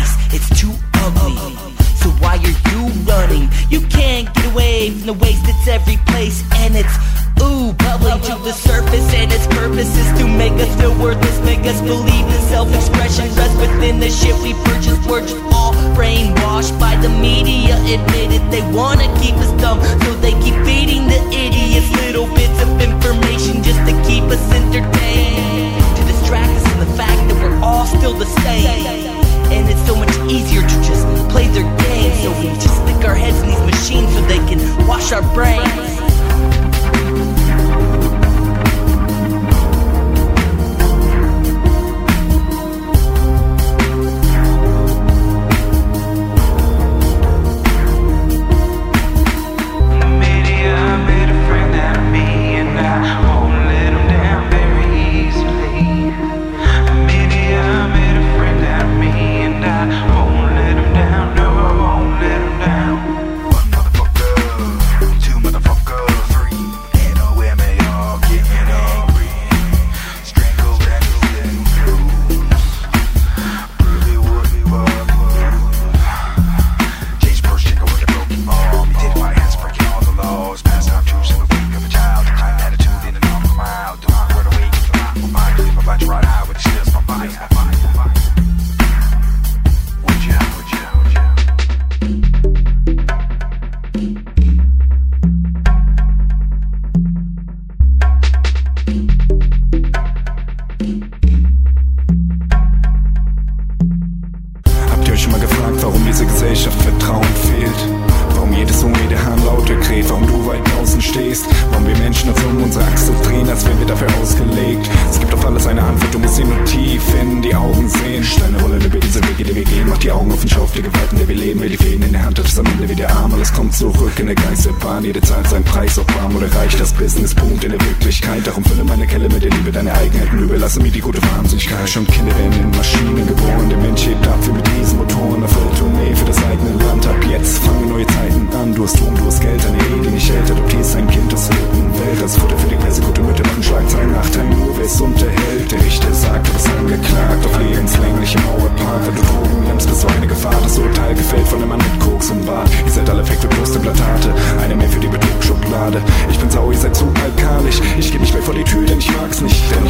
face, it's too ugly. So why are you running? You can't get away from the waste that's every place. And it's ooh, bubbling to the surface. And its purpose is to make us feel worthless, make us believe that self-expression rests within the shit we purchase. We're just all brainwashed by the media. Admit it, they wanna keep us dumb, so they keep feeding the idiots little bits of information just to keep us entertained, to distract us from the fact that we're all still the same. And it's so much easier to just play their game, so we just stick our heads in these machines so they can wash our brains. Jede zahlt seinen Preis, ob arm oder reich, das Business boomt in der Wirklichkeit. Darum fülle meine Kelle mit der Liebe, deine Eigenheiten überlasse mir die gute Wahnsinnigkeit. Schon Kinder werden in Maschinen geboren, der Mensch hebt ab wie mit Riesenmotoren auf Welttournee für das eigene Land. Ab jetzt fangen neue Zeiten an, du hast Ruhm, du hast Geld, deine Ehe, die nicht hält, adoptierst ein Kind aus wilden Welt. Als Futter für die Presse, gute Mütter machen Schlagzeilen, Nachteil nur, wer es unterhält. Der Richter sagt, du bist angeklagt auf lebenslänglich im Mauerpark, weil du Drogen nimmst, bist du eine Gefahr. Das Urteil gefällt von einem Mann mit Koks im Bart. Ihr seid alle Fake für bloße Platate, eine mehr für die Betrugsschublade. Ich bin sauer, ihr seid zu alkalisch. Ich geh nicht weg vor die Tür, denn ich mag's nicht. Denn